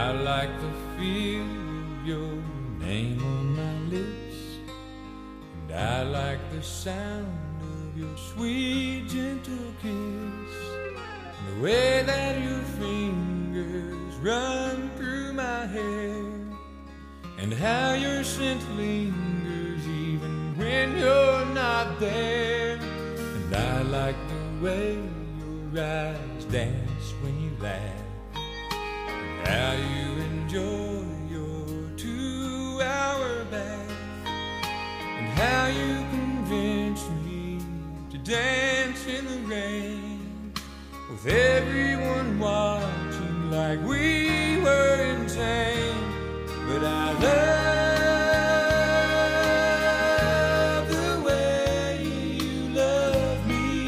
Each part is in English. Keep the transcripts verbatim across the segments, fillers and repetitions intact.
I like the feel of your name on my lips, and I like the sound of your sweet gentle kiss, and the way that your fingers run through my hair, and how your scent lingers even when you're not there. And I like the way your eyes dance when you laugh, and how you enjoy your two-hour bath, and how you convince me to dance in the rain, with everyone watching like we were insane. But I love the way you love me,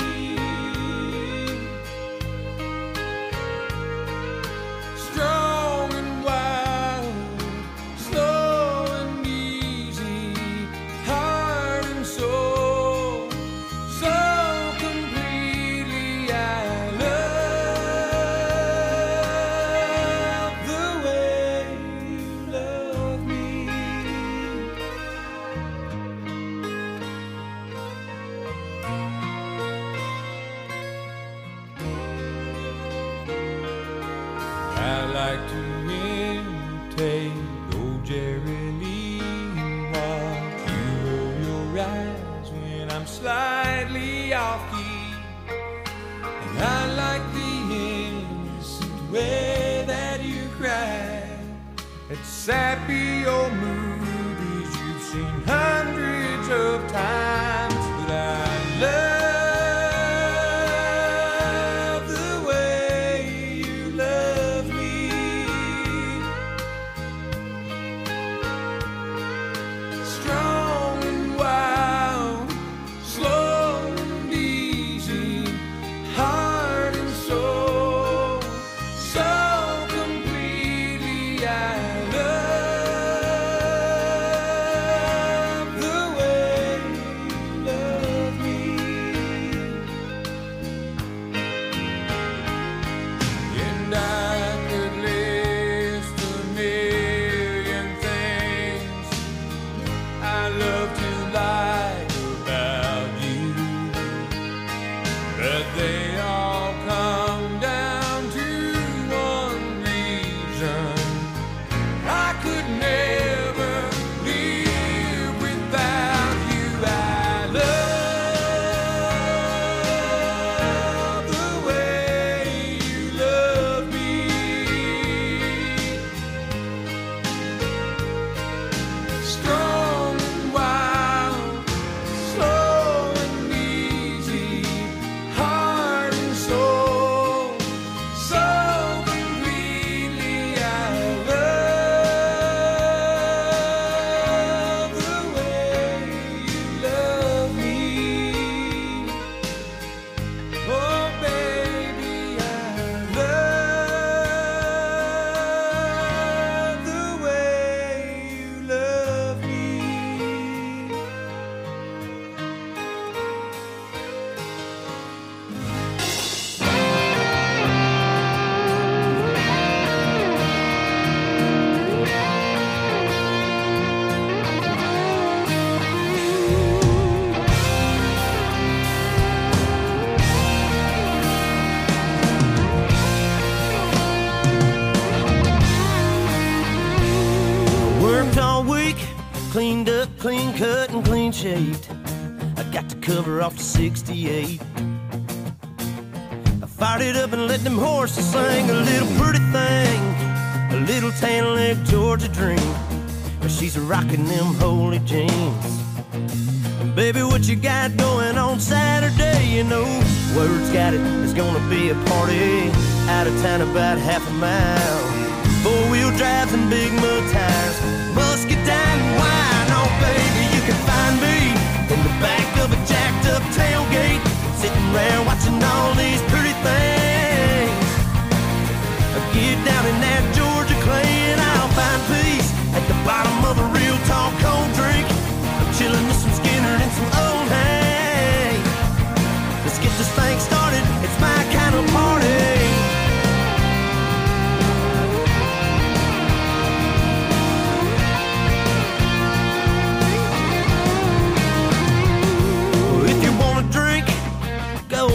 strong and wild, slow and easy, heart and soul, so completely. I love the way you love me. I like to imitate old Jerry Lee and watch you roll your eyes when I'm slightly off key. And I like the innocent way that you cry at sappy old movies you've seen hundreds of times. But I love the way you love me, strong and wild, slow and easy, heart and soul, so completely. I love the way you love me. And I could list a million things I love to like about you, but they all come down to one reason: I could never live without you. I love the way you love me, strong and wild, slow and easy, heart and soul, so completely. I love the way you love me. Oh baby, I love the way you love me. Worked all week, cleaned up, clean cut, and clean shaved. I got the cover off the sixty-eight. I fired it up and let them horses sing a little pretty thing, a little tan leg Georgia dream. But she's rocking them holy jeans. And baby, what you got going on Saturday? You know, word's got it, it's gonna be a party out of town about half a mile. Four-wheel drives and big mud tires, muscadine and wine. Oh baby, you can find me in the back of a jacked up tailgate, sitting around watching all these pretty things. Get down in that Georgia clay and I'll find peace at the bottom of a real tall cold drink. I'm chilling with some Skinner and some old hay. Let's get this thing started, it's my kind of party.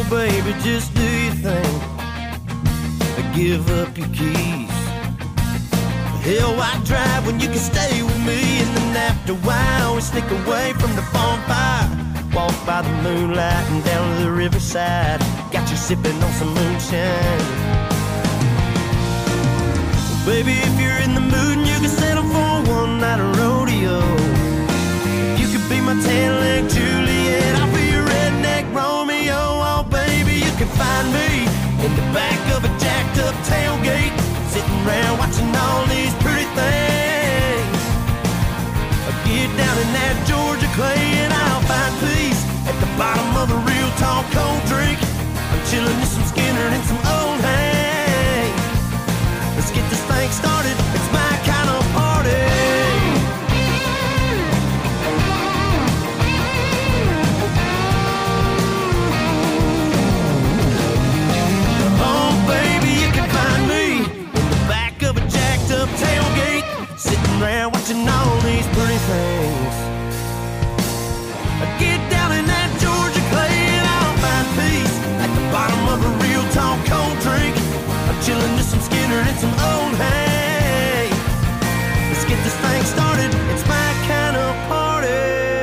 baby, just do your thing. Give up your keys. Hell, why drive when you can stay with me? And then after a while, we sneak away from the bonfire. Walk by the moonlight and down to the riverside. Got you sipping on some moonshine. Baby, if you're in the mood and you can settle for one night of rodeo, you could be my tan-leg Juliet, I'll be your redneck Romeo. Oh, baby, you can find me in the back of a jacked up tailgate, sitting around watching all these pretty things. I get down in that Georgia clay and I'll find peace at the bottom of a real tall cold drink. I'm chilling with some Skinner and some old hay. Let's get this thing started, it's my kind of party. Tailgate, sitting there watching all these pretty things. I get down in that Georgia clay and I'll find peace at the bottom of a real tall cold drink. I'm chilling with some Skinner and some old hay. Let's get this thing started, it's my kind of party.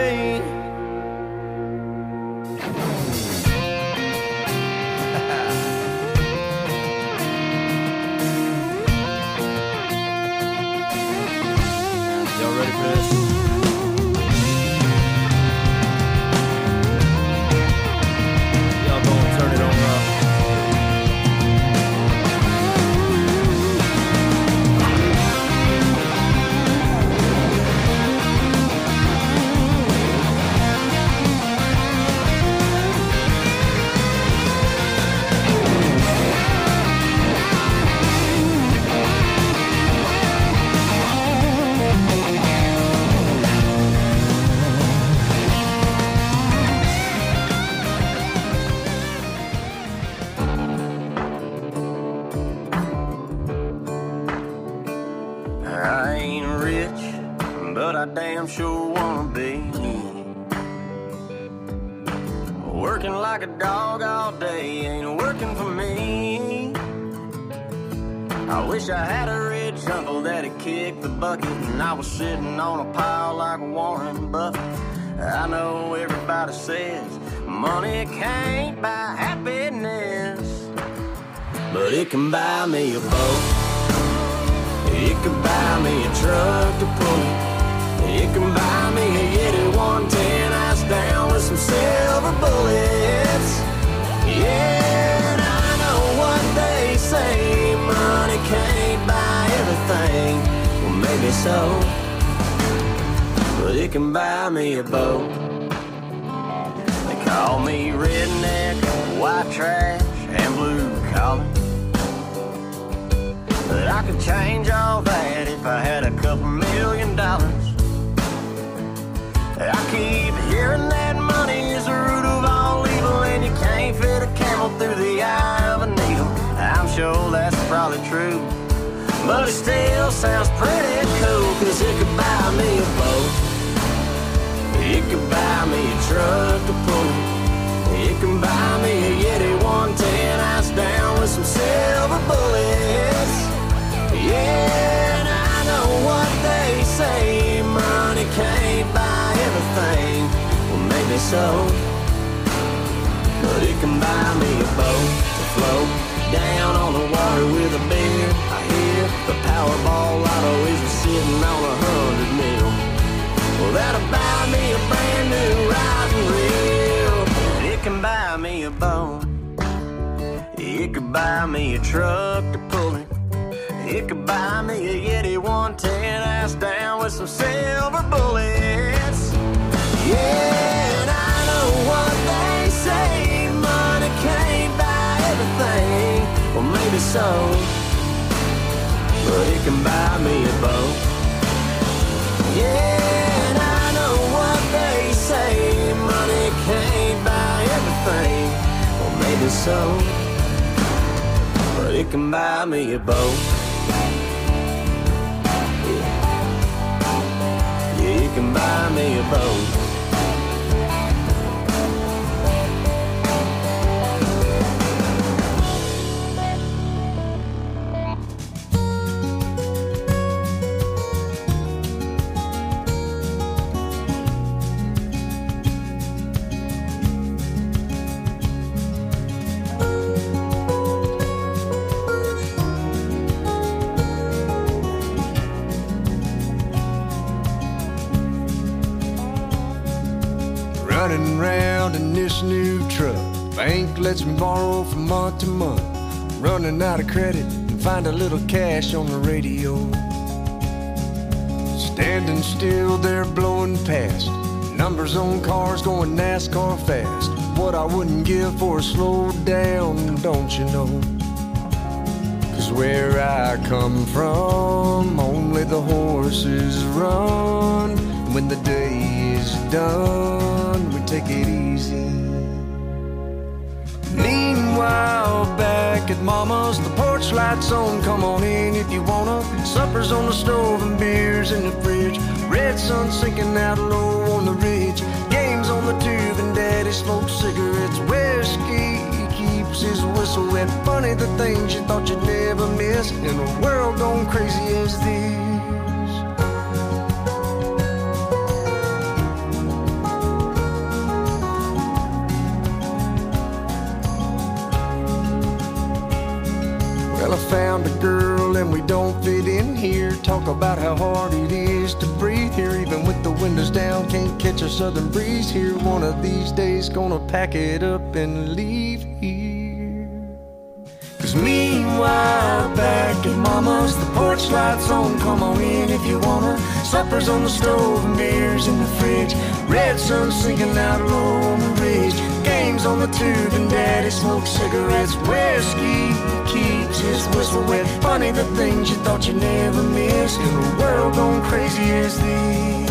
Damn sure wanna be working like a dog all day ain't working for me. I wish I had a rich uncle that'd kick the bucket and I was sitting on a pile like Warren Buffett. I know everybody says money can't buy happiness, but it can buy me a boat, it can buy me a truck to pull it. It can buy me a Yeti one ten ice down with some silver bullets. Yeah, and I know what they say, money can't buy everything. Well, maybe so, but it can buy me a boat. They call me redneck, white trash, and blue collar, but I could change all that if I had a couple million dollars. I keep hearing that money is the root of all evil, and you can't fit a camel through the eye of a needle. I'm sure that's probably true, but it still sounds pretty cool, cause it could buy me a boat, it could buy me a truck to pull it, it can buy me a Yeti one ten ice down with some silver bullets. Yeah, and I know what they say, money can't buy everything. Well, maybe so, but it can buy me a boat to float down on the water with a beer. I hear the Powerball lotto is sitting on a hundred mil. Well, that'll buy me a brand new riding reel. And it can buy me a boat, it could buy me a truck to pull it, it could buy me a Yeti one ten ass down with some silver bullets. Yeah, and I know what they say, money can't buy everything. Well, maybe so, but it can buy me a boat. Yeah, and I know what they say, money can't buy everything. Well, maybe so, but it can buy me a boat. Yeah, it can buy me a boat. running around in this new truck. Bank lets me borrow from month to month. Running out of credit and find a little cash on the radio. Standing still there blowing past. Numbers on cars going NASCAR fast. What I wouldn't give for a slow down, don't you know? Cause where I come from, only the horses run. When the day is done, we take it easy. Meanwhile, back at Mama's, the porch lights on, come on in if you wanna. Supper's on the stove and beers in the fridge. Red sun sinking out low on the ridge. Games on the tube and Daddy smokes cigarettes. Whiskey keeps his whistle wet. Funny the things you thought you'd never miss in a world gone crazy as this. I found a girl and we don't fit in here. Talk about how hard it is to breathe here. Even with the windows down, can't catch a southern breeze here. One of these days gonna pack it up and leave here. Cause meanwhile, back at Mama's, the porch lights on, come on in if you wanna. Supper's on the stove and beers in the fridge. Red sun sinking out low on the ridge. Games on the tube and Daddy smokes cigarettes. Whiskey keeps his whistle wet. Funny the things you thought you'd never miss in a world gone crazy as this.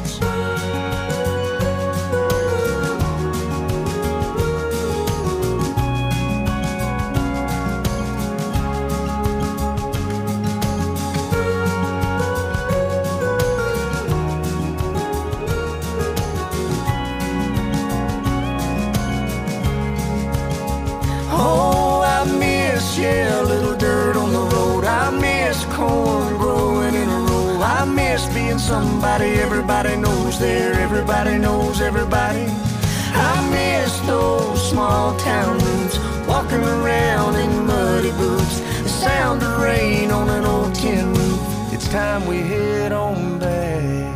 Yeah, a little dirt on the road. I miss corn growing in a row. I miss being somebody everybody knows there. Everybody knows everybody. I miss those small town roots. Walking around in muddy boots. The sound of rain on an old tin roof. It's time we head on back.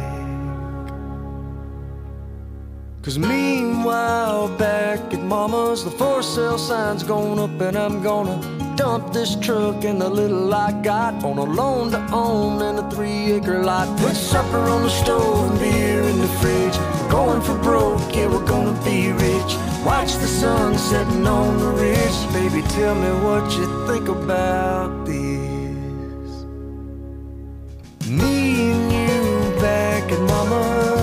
Cause meanwhile, back at Mama's, the for sale sign's gone up and I'm gonna dump this truck and the little I got on a loan to own and a three acre lot. Put supper on the stove and beer in the fridge. Going for broke, yeah, we're gonna be rich. Watch the sun setting on the ridge. Baby, tell me what you think about this. Me and you back at Mama's.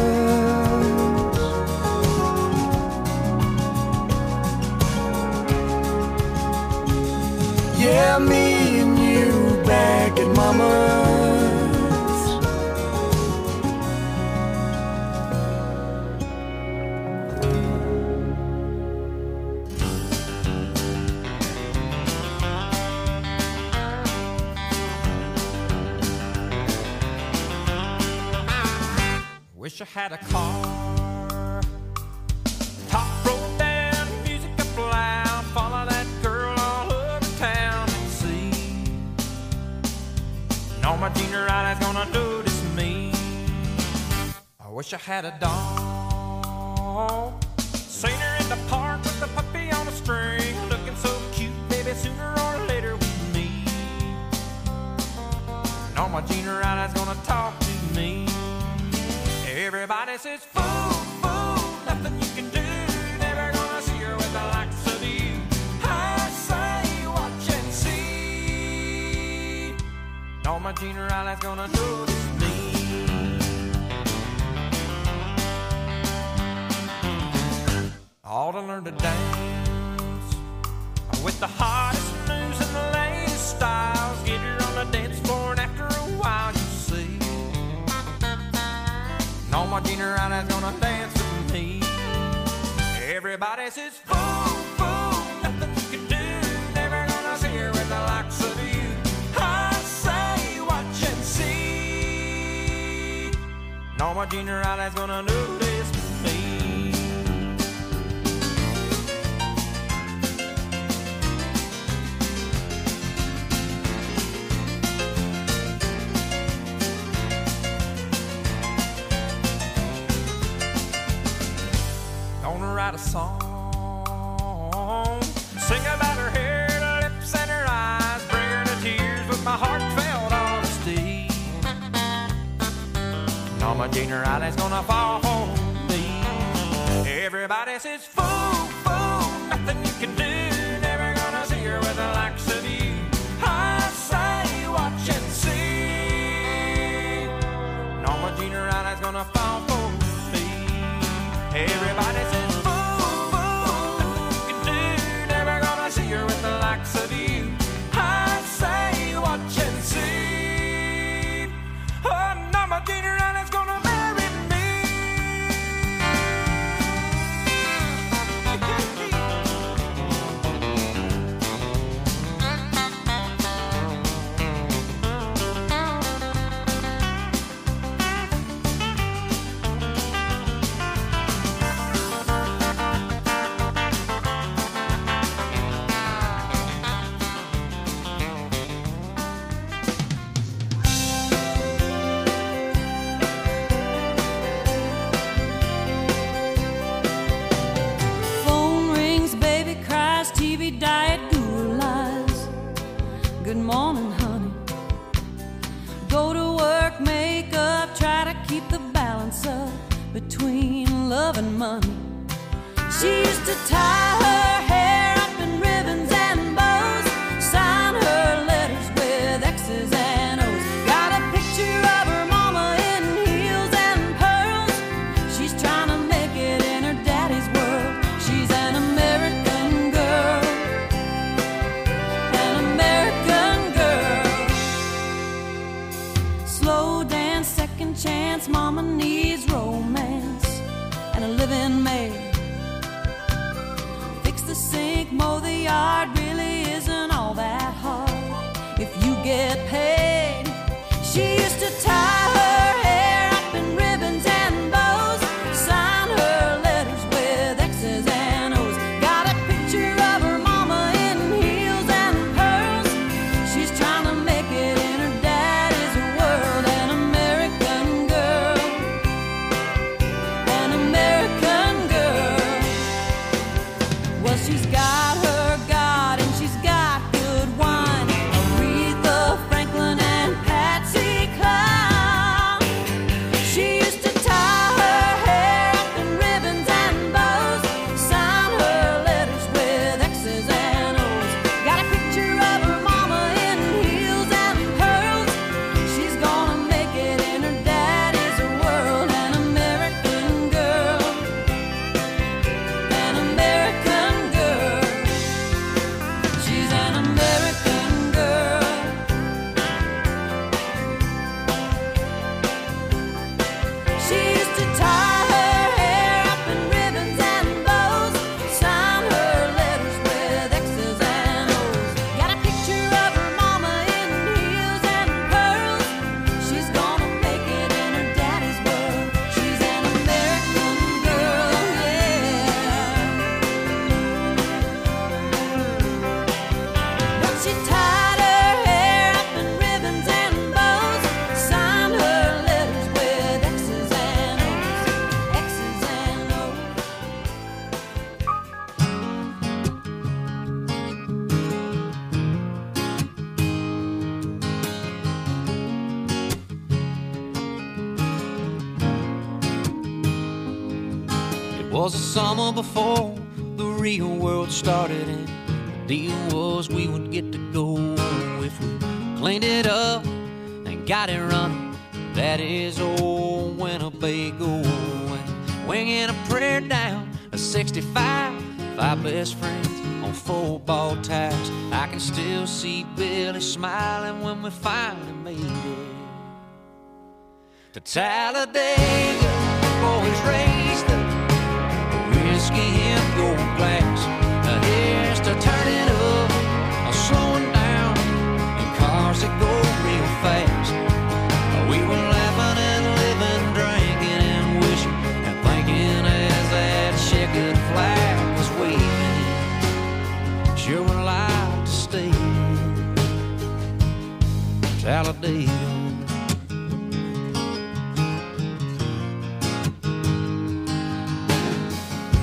Yeah, me and you back at Mama's. Wish I had a car, top rolled down, music up loud, follow that girl all over town and see. Know my junior eye is gonna notice me. I wish I had a dog, seen her in the park with the puppy on a string, looking so cute, baby, sooner or later we meet. Know my junior eye is gonna talk to me. Everybody says, fool, fool, nothing you can do. Never gonna see her with the likes of you. I say, watch and see. No, my junior eye is gonna notice me. Ought to learn to dance with the hottest news and the latest styles. Get her on the dance floor and after a while you see. No, my junior is gonna dance with me. Everybody says, fool, fool, nothing you can do. Never gonna see her with the likes of you. I say, watch and see. No, my junior is gonna notice me. gonna write a song, sing about her hair, her lips, and her eyes, bring her to tears with my heartfelt honesty. Norma Jean Riley's gonna fall for me. Everybody says, fool, fool, nothing you can do, never gonna see her with the likes of you. I say, watch and see. Norma Jean Riley's gonna fall for me. Everybody says, fool, fool, nothing you can do, never gonna see her with the likes of you. I say, watch and see. Oh, Norma Jean Riley's gonna marry me. T V diet guru lies. Good morning, honey. Go to work, make up, try to keep the balance up between love and money. She used to tie her hair up in ribbons and bows, sign her letters with X's and O's. Got a picture of her mama in heels and pearls. She's trying to make it in her daddy's world. She's an American girl, an American girl. Slow dance, second chance, mama needs romance and a living maid. Fix the sink, mow the yard, really isn't all that hard if you get paid. She used to tie her hair up in ribbons and bows, sign her letters with X's and O's. Got a picture of her mama in heels and pearls. She's trying to make it in her daddy's world. An American girl, an American girl. Well, she's got her God and she's got good wine. Aretha Franklin and Patsy Cline. She used to tie her hair up in ribbons and bows, sign her letters with X's and O's. Got a picture of her mama in heels and pearls. She's gonna make it in her daddy's world. An American girl, an American girl. She's an American girl. She used to tie her hair up in ribbons and bows, sign her letters with X's and O's. Got a picture of her mama in heels and pearls. She's gonna make it in her daddy's world. She's an American girl, yeah. But she tied her hair up in ribbons and bows, signed her letters with X's and O's, X's and O's. It was the summer before the real world started, and the deal was we would get to go if we cleaned it up and got it running. That is old Winnebago, and winging a prayer down a sixty-five, five best friends on four ball tires. I can still see Billy smiling when we finally made it to Talladega. Boys raised the whiskey in gold glass. Now here's to turning up, or slowing down in cars that go real fast. We were laughing and living, drinking and wishing and thinking as that checkered flag was waving. Sure would like to stay in Talladega.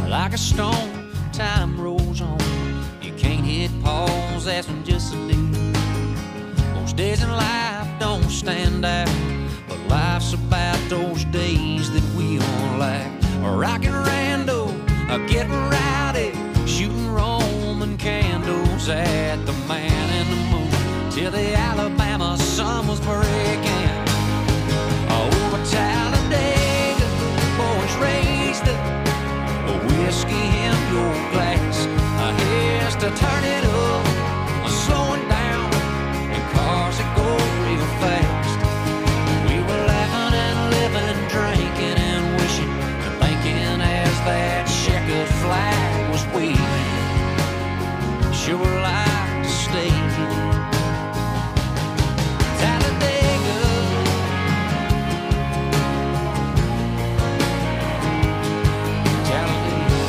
like a stone. Time rolls on, you can't hit pause, that's just a deal. Most days in life don't stand out, but life's about those days that we all like. Rockin' rando, getting rowdy, shooting Roman candles at the man in the moon, till the Alabama sun was breaking. Over Talladega, boys raised up a whiskey in your glass. A here's to turn it up, a slowing down, and cars that go real fast. We were laughing and living, drinking and wishing and thinking as that checkered flag was waving. Sure like to stay. Talladega, Talladega.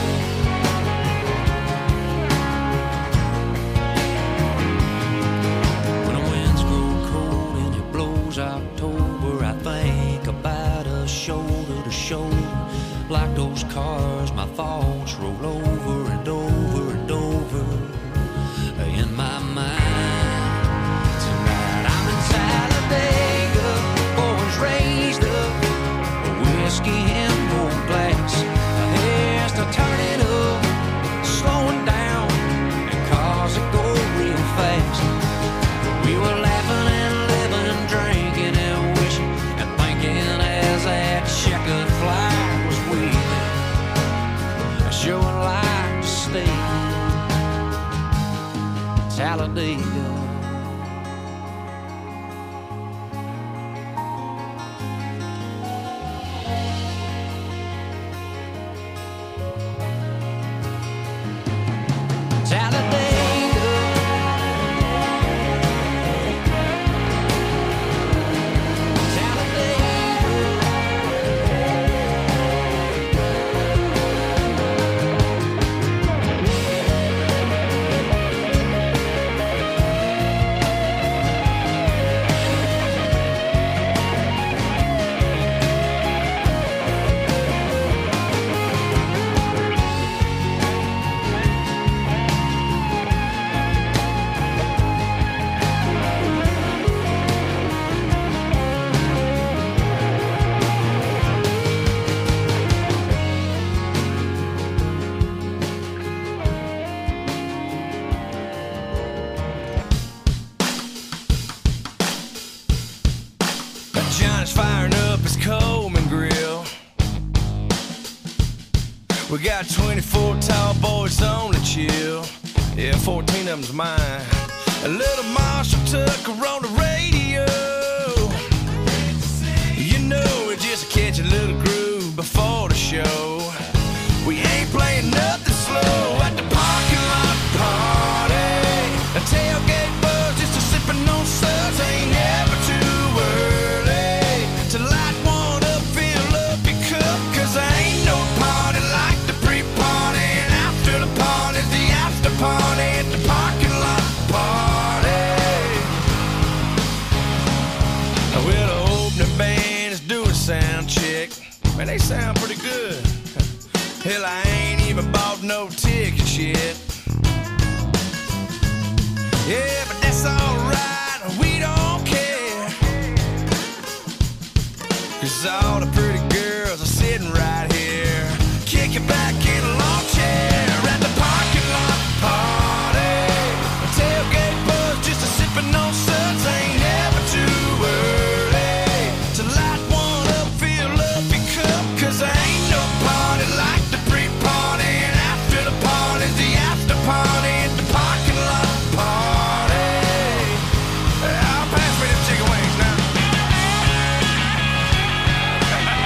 When the winds grow cold and it blows October, I think about us shoulder to shoulder. Like those cars, my thoughts roll over and over and over in my mind. Tonight I'm in Talladega, boys raised up a whiskey in your glass. Here's to turn it up, slowing down, and cars that go real fast. We were laughing and living, drinking and wishing and thinking as that checkered flag was waving. I sure would like to stay. Talladega. Johnny's firing up his Coleman grill. We got twenty-four tall boys on the chill. Yeah, fourteen of them's mine. A little Marshall Tucker on the radio. You know, we just catch a little groove before the show. We ain't playing nothing slow at the parking lot party. A tailgate buzz, just a sipping on suds. Ain't never too early to light one up, fill up your cup. Cause there ain't no party like the pre-party, and after the party, the after party at the parking lot party. Well, the opening band is doing sound check. Man, they sound pretty good. Hell, I ain't even bought no tickets yet. Yeah, but that's alright, we don't care. Cause all the pretty girls are sitting right here, kicking back in a lawn chair at the parking lot party. A tailgate buzz, just a sipping on suds. Ain't never too early to light one up, fill up your cup. Cause there ain't no party like the pre-party, and after the party, the after party at the parking lot party. I'll pass me them chicken wings now.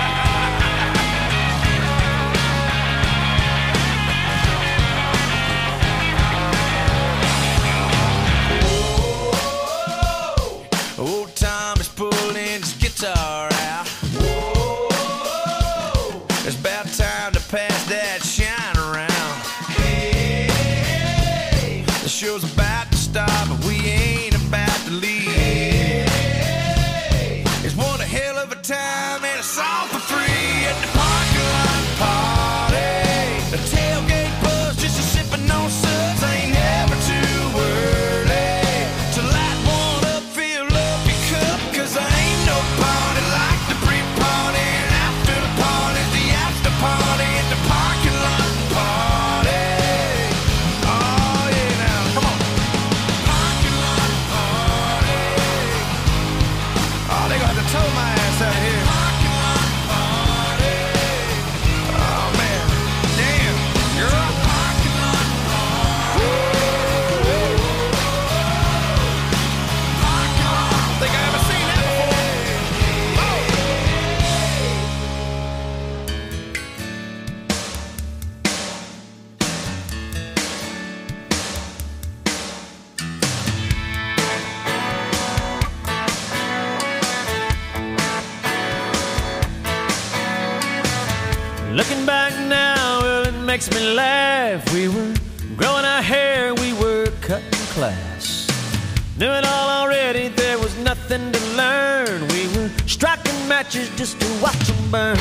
makes me laugh. We were growing our hair, we were cutting class. Knew it all already, there was nothing to learn. We were striking matches just to watch them burn.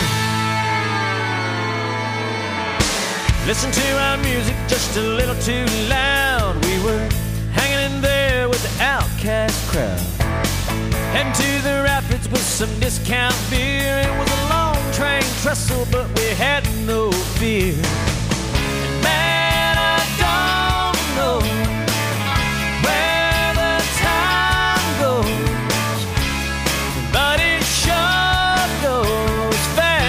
Listen to our music just a little too loud. We were hanging in there with the outcast crowd. Heading to the rapids with some discount beer. It was a long train trestle, but we had no fear. And man, I don't know where the time goes, but it sure goes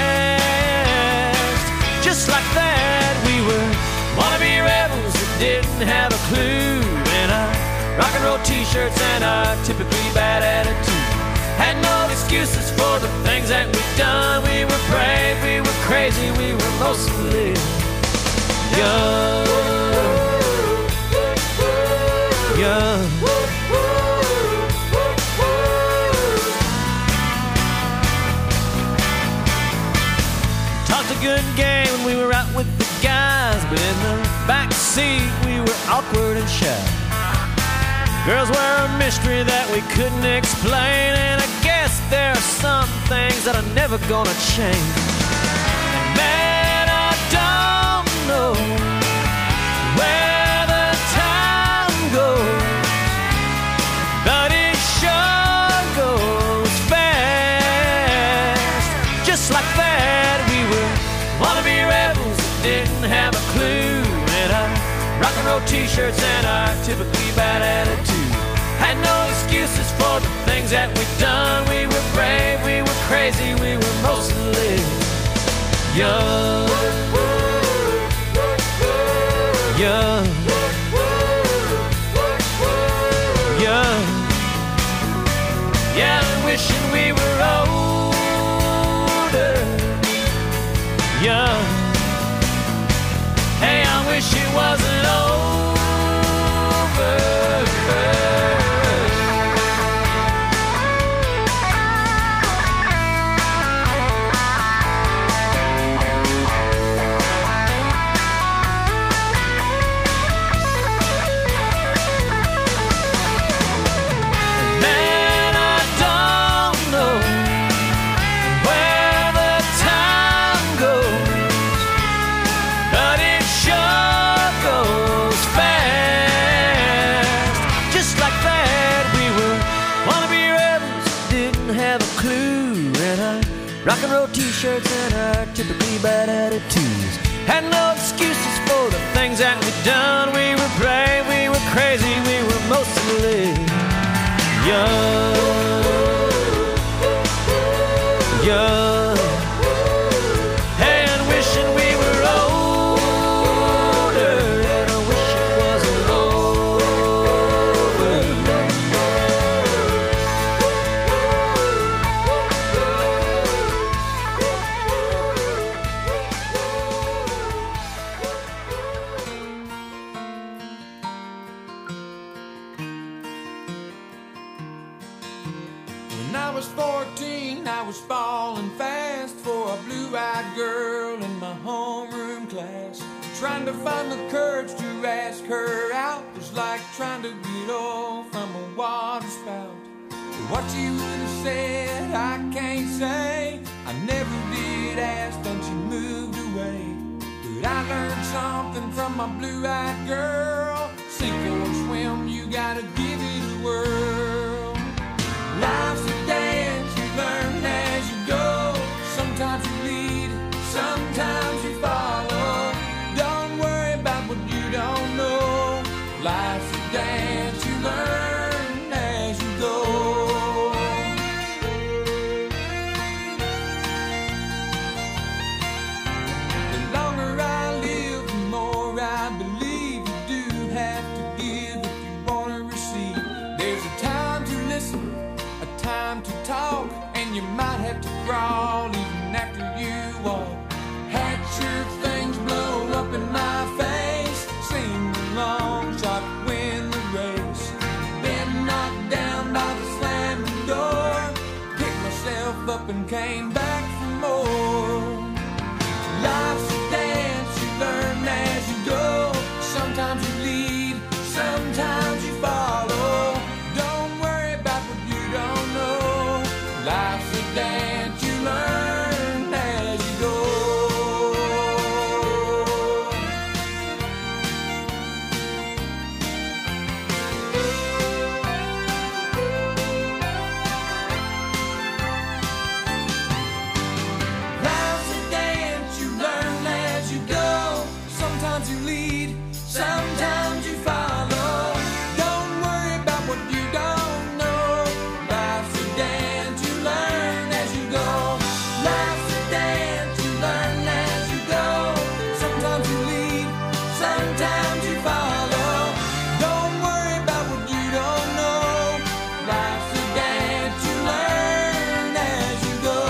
fast. Just like that, we were wannabe rebels that didn't have a clue. And our rock and roll t-shirts and our typically bad attitude. Had no excuses for the things that we've done. We were brave, we were crazy, we were mostly young. Young. Talked a good game when we were out with the guys, but in the back seat we were awkward and shy. Girls were a mystery that we couldn't explain, and I guess there are some things that are never gonna change. And man, I don't know where the time goes, but it sure goes fast. Just like that, we were wannabe rebels that didn't have a clue. And our rock and roll t-shirts and our typically bad attitude. Had no excuses for the things that we've done. We were brave, we were crazy, we were mostly young. Young. Young. Yeah, wishing we were older. Young. Hey, I wish it wasn't over. Rock and roll t-shirts and our typically bad attitudes. Had no excuses for the things that we'd done. We were brave, we were crazy, we were mostly young. Young. Hey, and wishing we were older. And I wish it wasn't over. When I was fourteen, I was falling fast for a blue-eyed girl in my homeroom class. Trying to find the courage to ask her out was like trying to get oil from a water spout. What she would have said, I can't say. I never did ask, then she moved away. But I learned something from my blue-eyed girl. Sink or swim, you gotta give it a whirl. Life's a dance, you learn as you go. Sometimes you lead, sometimes you follow. Don't worry about what you don't know. Life's a dance, you learn as you go. The longer I live, the more I believe you do have to give if you want to receive. There's a time you lead, sometimes you follow. Don't worry about what you don't know. Life's a dance, you learn as you go. Life's a dance, you learn as you go. Sometimes you lead, sometimes you follow. Don't worry about what you don't know. Life's a dance, you learn as you go.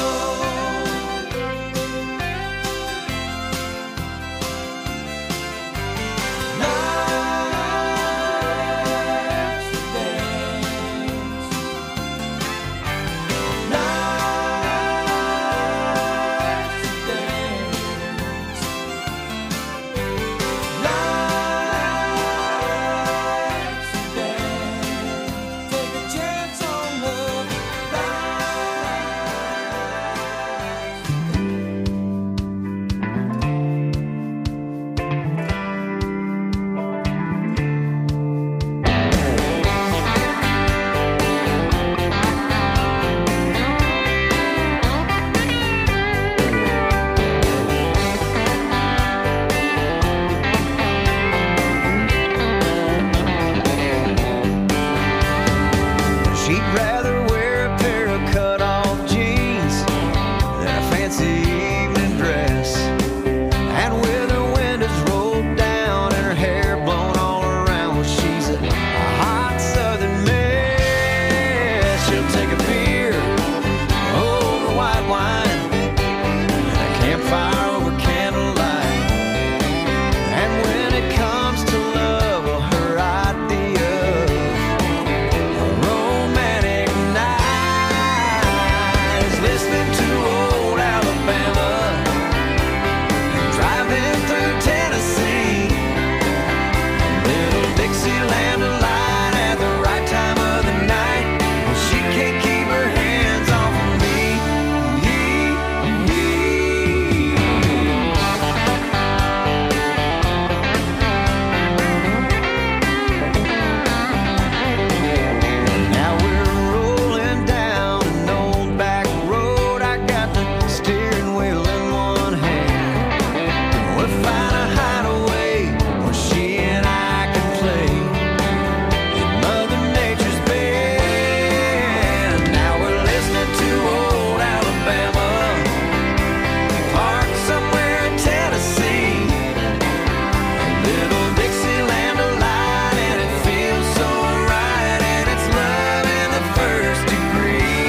She'd rather wear a pair of cut-off jeans than a fancy evening dress. And with her windows rolled down and her hair blown all around, well, she's a, a hot southern mess. She'll take a beer over white wine and a campfire over candlelight. And when it comes to love, well, her idea romantic night is listening to old Alabama and driving through Tennessee. Little Dixieland delight at the right time of the night when she can't keep her hands off of me. Now we're rolling down an old back road. I got the steering wheel in one hand. We'll find a hideaway where she and I can play in Mother Nature's bed. Now we're listening to old Alabama, parked somewhere in Tennessee. Little Dixieland delight, and it feels so right, and it's love in the first degree.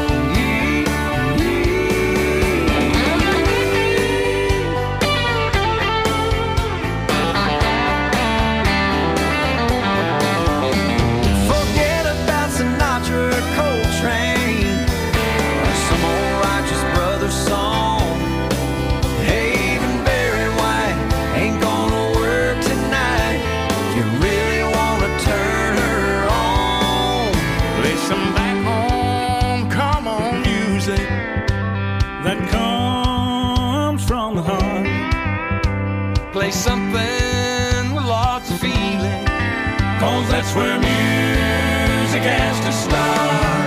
Forget about Sinatra or Coltrane or some old Righteous Brothers song. Hey, even Barry White ain't gonna work tonight if you really wanna turn her on. Play some back home, come on music that comes from the heart. Play something with lots of feeling, Cause that's where music has to start.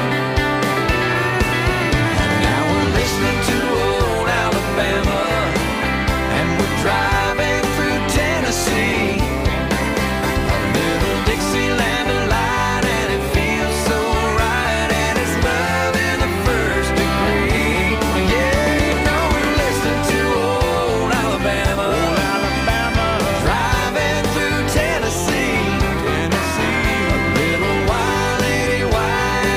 now we're listening to old Alabama, and we're driving through Tennessee. A little Dixieland delight, and it feels so right, and it's love in the first degree. Yeah, you know we're listening to old Alabama, Alabama, driving through Tennessee. Tennessee, a little wild lady, wild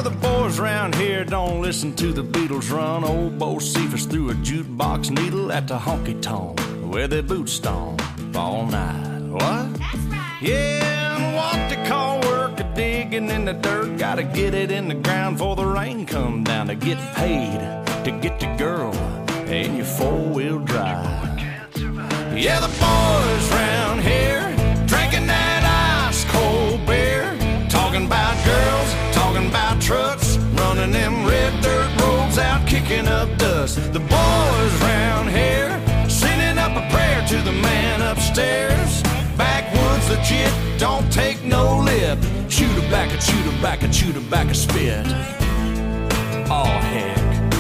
the boys round here don't listen to the Beatles run. Old Bo Cephas threw a jukebox needle at the honky-tonk where their boots stomp all night. What? That's right. Yeah, and what they call work a digging in the dirt. Gotta get it in the ground before the rain come down. To get paid, to get the girl in your four-wheel drive. Yeah, the boys round here drinking that ice-cold beer, talking about girls, talking about trucks, running them red dirt roads out, kicking up dust. The boys round here sending up a prayer to the man upstairs. Backwoods legit, don't take no lip. Shoot her back, a shoot her back, a shoot her back, a spit. Oh heck.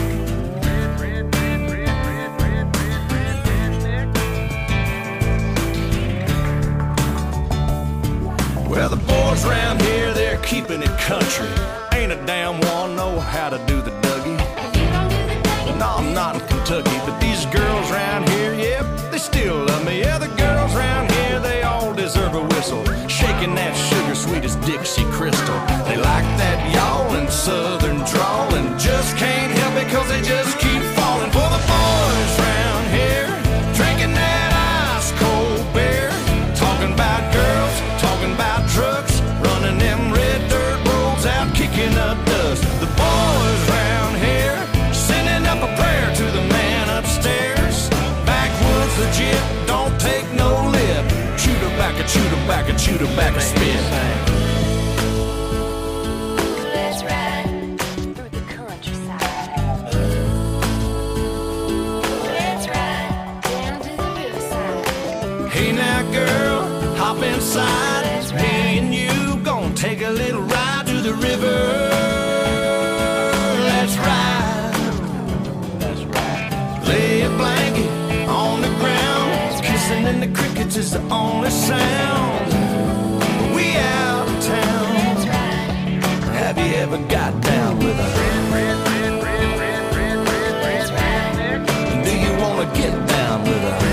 Well, the boys round here, they're keeping it country. Ain't a damn one know how to do the Dougie. No, I'm not in Kentucky, but these girls round here, yep, they still love me. Yeah, the girls round here, they all deserve a whistle. Shaking that sugar sweet as Dixie Crystal. They like that yawling southern drawl and just can't help it cause they just keep falling for the boys round here. Drinking that ice cold beer, talking about girls, talking about trucks, running them red dirt roads out, kicking up dust. The boys round here sending up a prayer to the man upstairs. Backwoods legit, don't take no lip. Shoot her back and shoot her back and shoot her back and spit. Let's ride through the countryside. Let's ride down to the riverside. Hey now girl, hop inside. Me and you gonna take a little ride to the river. Let's ride. Let's ride. Lay a blanket on the ground. Kissing in the crickets is the only sound. We out of town. Let's ride. Have you ever got down with a Let's ride. Do you wanna get down with a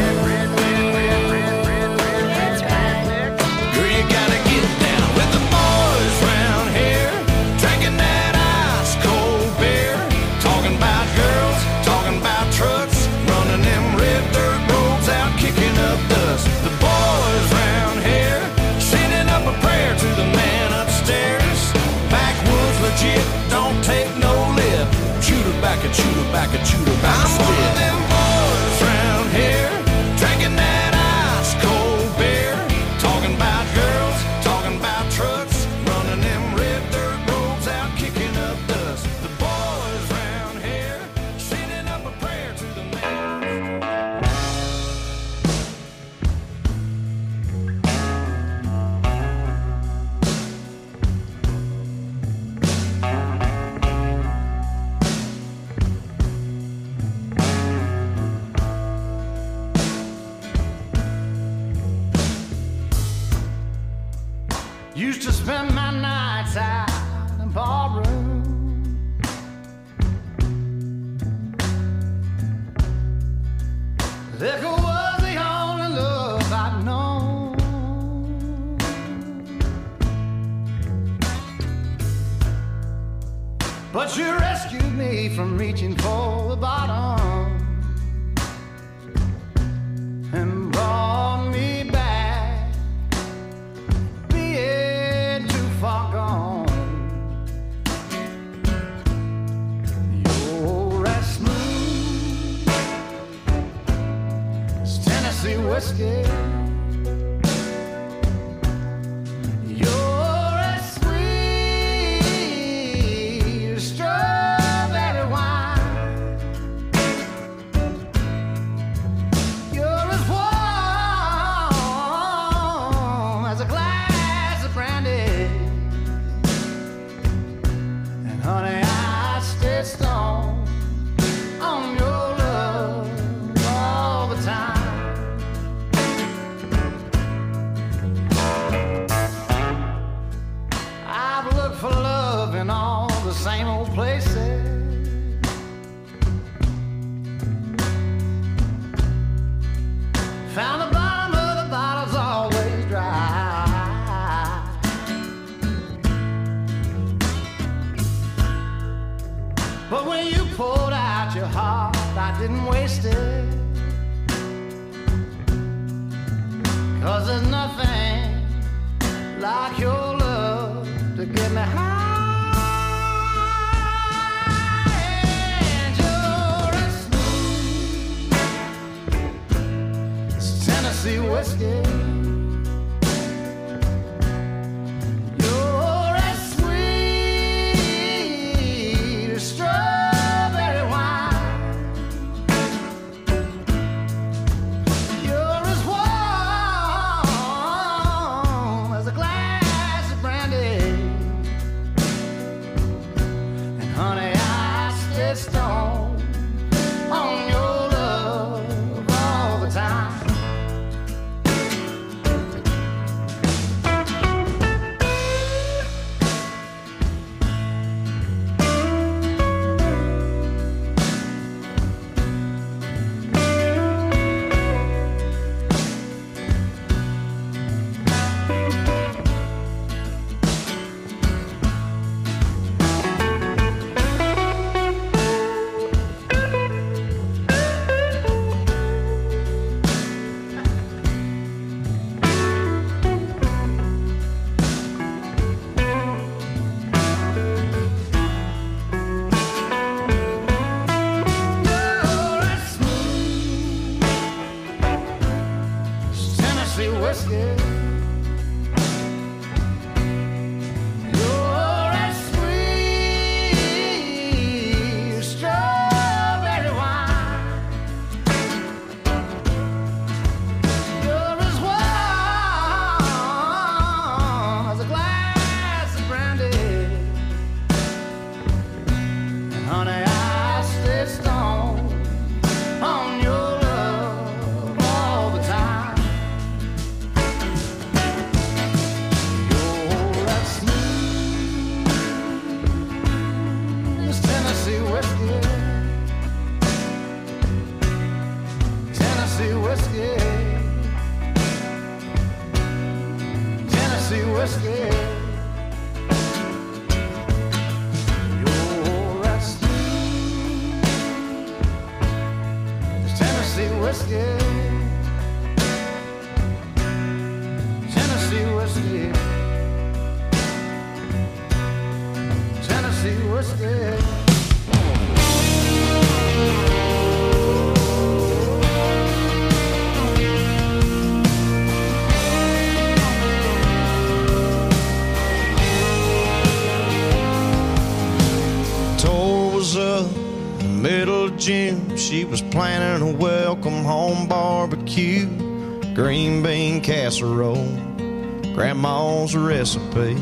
Let's ride. Girl, you gotta get down with the boys round here, drinking that ice cold beer, talking about girls, talking about trucks, running them red dirt roads out, kicking up dust. The boys round here sending up a prayer to the man upstairs. Backwoods legit, don't take no lip. Shoot her back and shoot her back and shoot her back. I'm one of them boys round here, drinking that ice cold beer, talking about girls, talking about trucks, running them red dirt roads out, kicking up dust. The boys round here sending up a prayer to the man. Used to spend my nights out in the barroom. Liquor was the only love I'd known. But you rescued me from reaching for the bottom and brought me back, being too far gone. You're as smooth as Tennessee whiskey. You're as sweet as strawberry wine. I didn't waste it, 'cause there's nothing like your love to get me high. And you're as smooth as Tennessee whiskey. You're as sweet as strawberry wine. You're as warm as a glass of brandy. And honey, I stay stoned on your love all the time. You're as smooth as Tennessee whiskey. You're as sweet as strawberry wine. You're as warm as a glass of brandy. And honey, I stay stoned on your love all the time. You're as smooth as Tennessee whiskey. Tennessee whiskey. Tennessee whiskey. You're as smooth as Tennessee whiskey. Tennessee whiskey. Tennessee whiskey. Tour was up in the middle of June. She was planning a welcome home barbecue, green bean casserole, grandma's recipe.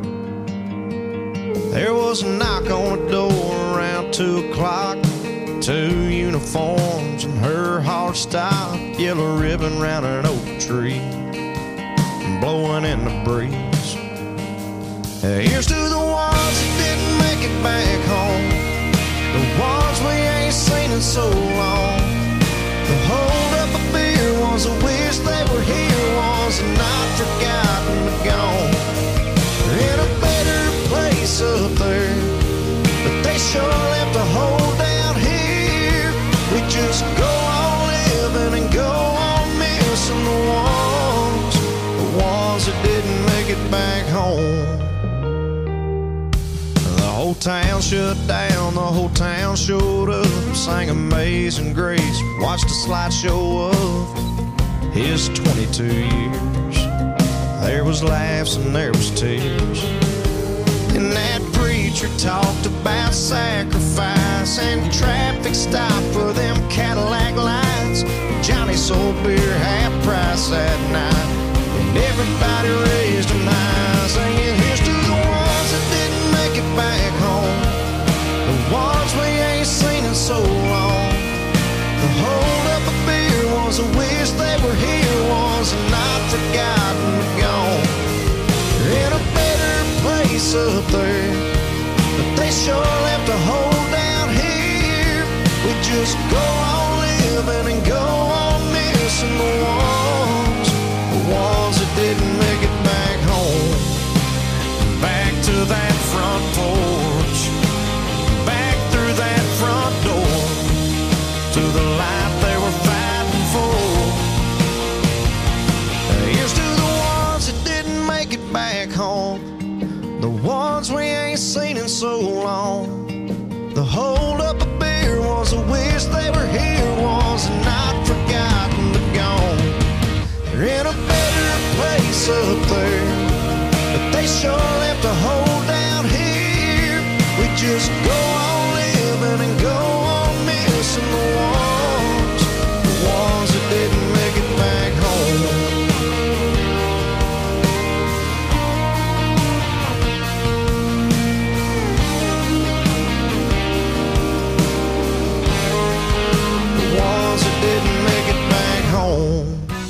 There was a knock on the door around two o'clock. Two uniforms and her hard stop, yellow ribbon round an oak tree, blowing in the breeze. Here's to the ones that didn't make it back home, the ones we ain't seen in so long. The hold up a beer was a wish they were here, was a not forgotten but gone. They're in a better place up there, but they sure left a hole down here. We just go on living and go on missing the ones, the ones that didn't make it back home. The whole town shut down, the whole town showed up, sang Amazing Grace, watched a slideshow of his twenty-two years. There was laughs and there was tears, and that preacher talked about sacrifice and traffic stop for them Cadillac lights. Johnny sold beer half price that night, and everybody raised them high, singing, here's to the ones that didn't make it back home, the ones we ain't seen in so long. The hold up a beer was a wish they were here, was a not forgotten but gone. They're in a better place up there, but they sure left a hole down here. We just go on living and go on missing the ones, the ones that didn't make it back home. Back to that front porch, back through that front door, to back home, the ones we ain't seen in so long. The hold up a beer was a wish they were here, was not forgotten but gone. They're in a better place up there, but they sure left a hole down here. We just go on living and go on missing the ones, the ones that didn't make it back home. Didn't make it back home.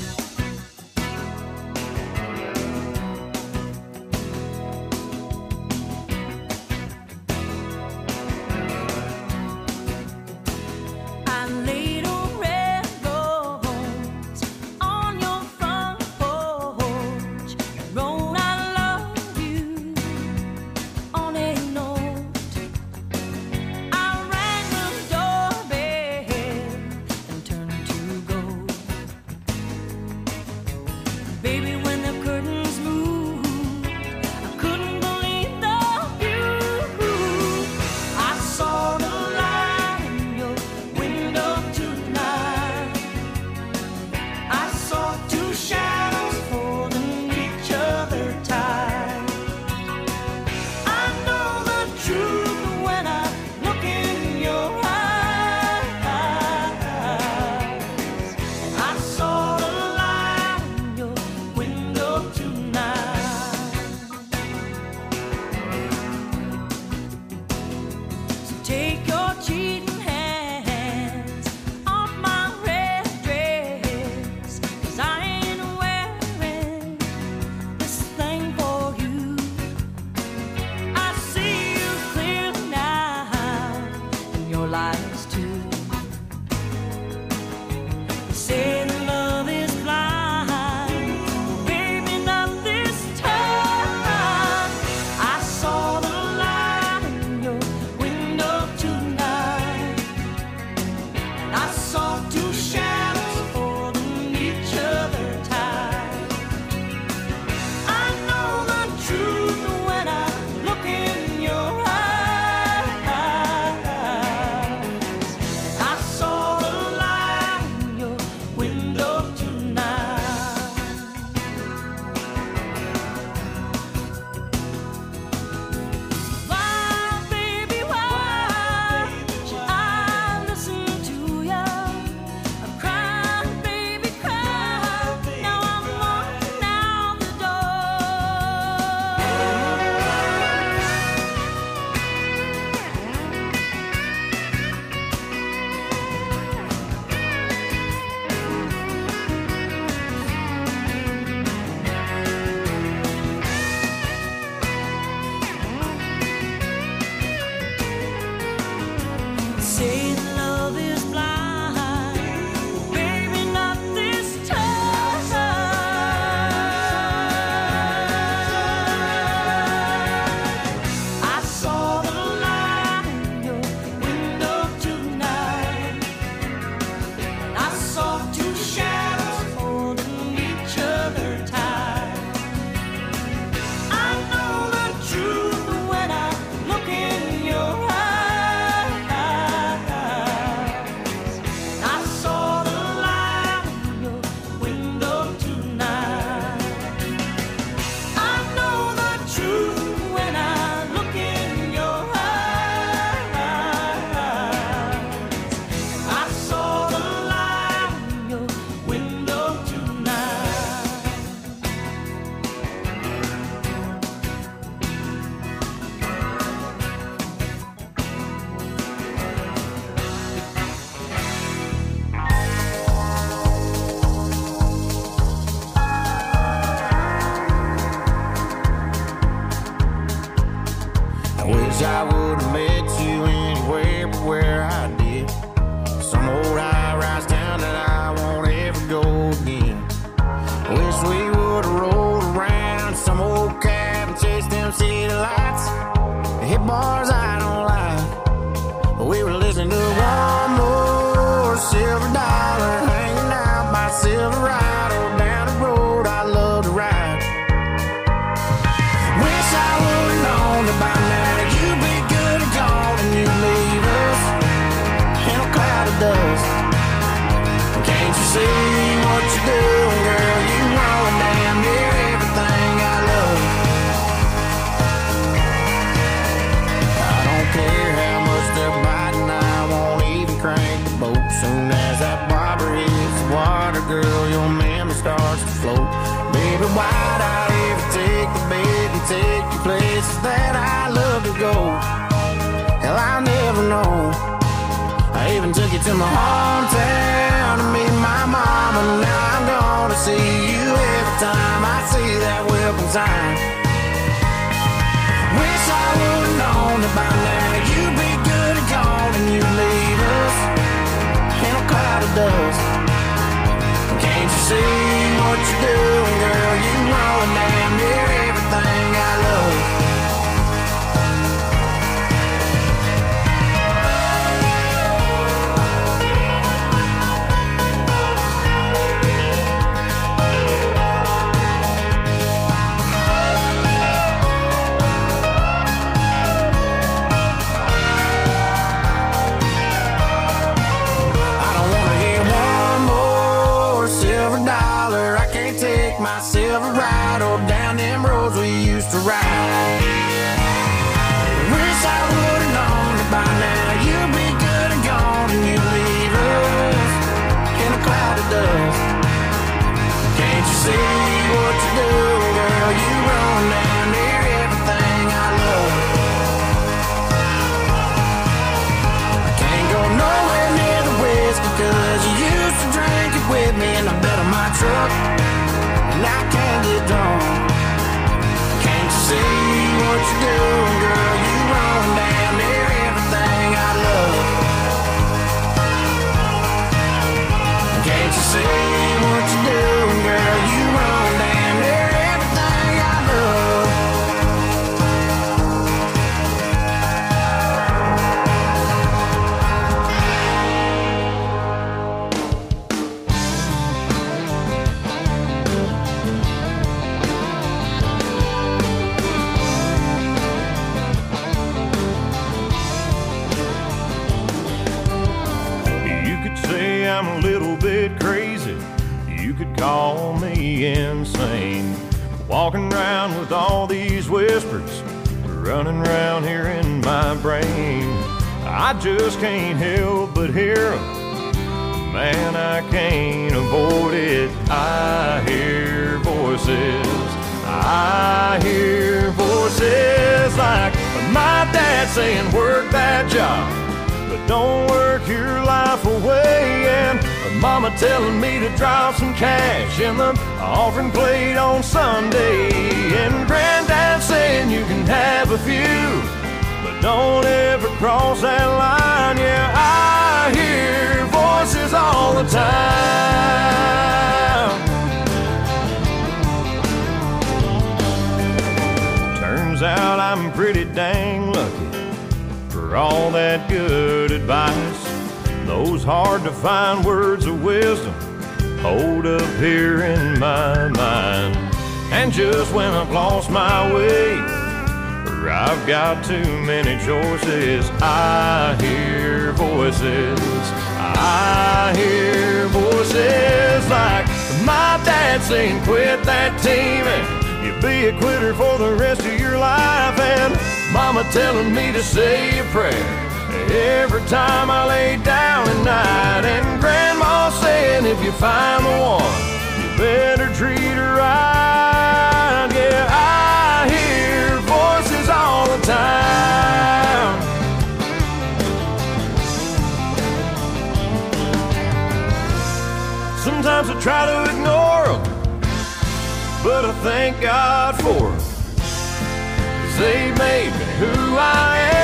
I laid on red rose on your front porch, wrote I love you on a note. I rang the doorbell and turned to go. Baby, when the curtains moved, I couldn't believe the view. I saw the light in your window tonight. I saw two shadows holding each other tight. I know the truth when I look in your eyes. I saw the light in your window tonight. So take your cheating hands off my red dress, 'cause I ain't wearing this thing for you. I see you clearly now, and your lies too. You say that love is blind, but baby, not this time. I saw the light in your window tonight. I saw two shadows holding each other tight. I know the truth when I look in your eyes. I saw the light in your window tonight. Why, baby, why should I listen to you? I'm crying, baby, cry. Now I'm walking out the door. Say that love is blind, but baby, not this time. I saw the light in your window tonight. I saw two shadows holding each other tight. I know the truth when I look in your eyes. I saw the light in your window tonight. I know the truth when I look in your eyes. I saw the light in your window tonight. I wish I would have met you anywhere but where I did. Some old high-rise town that I won't ever go again. I wish we would have rolled around some old cab and chased them city lights. Hit bars I don't like, but we were listening to one more silver dollar, hanging out by Silverado down the road I love to ride. to my hometown to meet my mama. Now I'm gonna see you every time I see that welcome sign. Wish I would've known that by now you'd be good and gone and you'd leave us in a cloud of dust. Can't you see what you're doing, girl? You ruin damn near everything I love. My silver ride or down them roads we used to ride. Wish I would've known that by now you'd be good and gone and you'd leave us in a cloud of dust. Can't you see what you're doing, girl? You run down near everything I love. I can't go nowhere near the whiskey cause you used to drink it with me in the bed of my truck. And I can't get drunk. Can't you see what you're doing, girl? You run down near everything I love. Can't you see what you're doing, girl? You run down near everything I love. I'm a little bit crazy, you could call me insane. Walking around with all these whispers running around here in my brain. I just can't help but hear them. Man, I can't avoid it. I hear voices, I hear voices like my dad saying work that job, but don't work your life away. And mama telling me to drop some cash in the offering plate on Sunday. And granddad saying you can have a few, but don't ever cross that line. Yeah, I hear voices all the time. Turns out I'm pretty dang lucky for all that good advice. Those hard to find words of wisdom hold up here in my mind. And just when I've lost my way or I've got too many choices, I hear voices, I hear voices like my dad saying quit that team and you'll be a quitter for the rest of your life. And mama telling me to say a prayer every time I lay down at night. And grandma saying if you find the one, you better treat her right. Yeah, I hear voices all the time. Sometimes I try to ignore them, but I thank God for them, 'cause they made me who I am.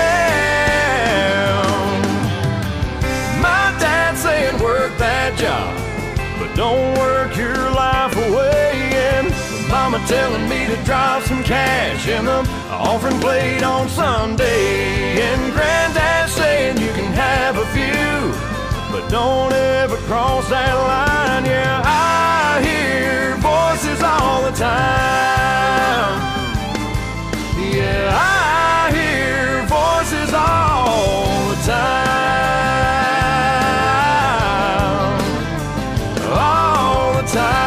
My dad saying work that job, but don't work your life away. And mama telling me to drop some cash in the offering plate on Sunday. And granddad saying you can have a few, but don't ever cross that line. Yeah, I hear voices all the time. Yeah, I hear voices all the time, all the time.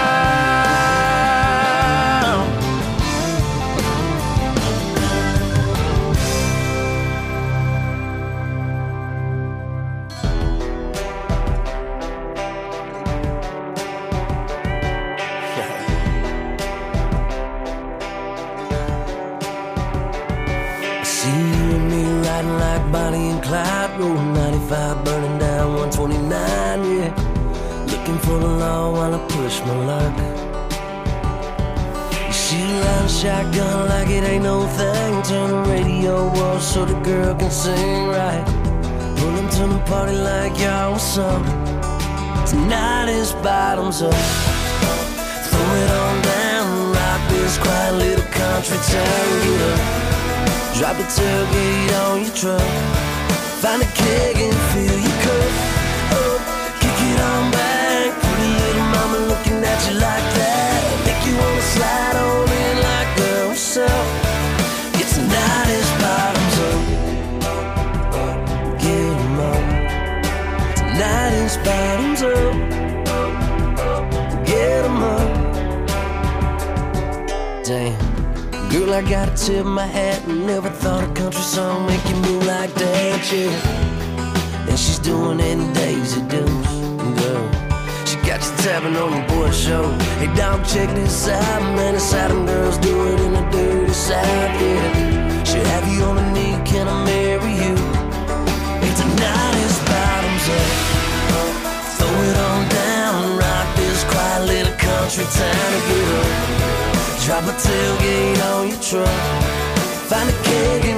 See you and me riding like Bonnie and Clyde, rolling ninety-five, burning down one twenty-nine, yeah. Looking for the law while I push my luck. You shoot a line shotgun like it ain't no thing. Turn the radio off so the girl can sing right. Pull them to the party like y'all what's up. Tonight is bottoms up. Throw it on down, rock this quiet little country town. Get up, drop the tailgate on your truck. Find a keg and fill your cup up. Kick it on back, pretty little mama looking at you like that. Make you wanna slide on in like girl, what's up? Yeah, tonight is bottoms up. Get 'em up. Tonight is bottoms up. Get 'em up. Damn, girl, I gotta tip my hat. Never thought a country song make you move like that, yeah. And she's doing it in Daisy Dukes, girl. She got you tapping on your boy show. Hey, dog, check this out, man. It's how them girls do it in the dirty South, yeah. She'll have you on the knee, can I marry you? Hey, tonight is bottoms up. Throw it on down, rock this quiet little country town to get up. Drop a tailgate on your truck. Find a keg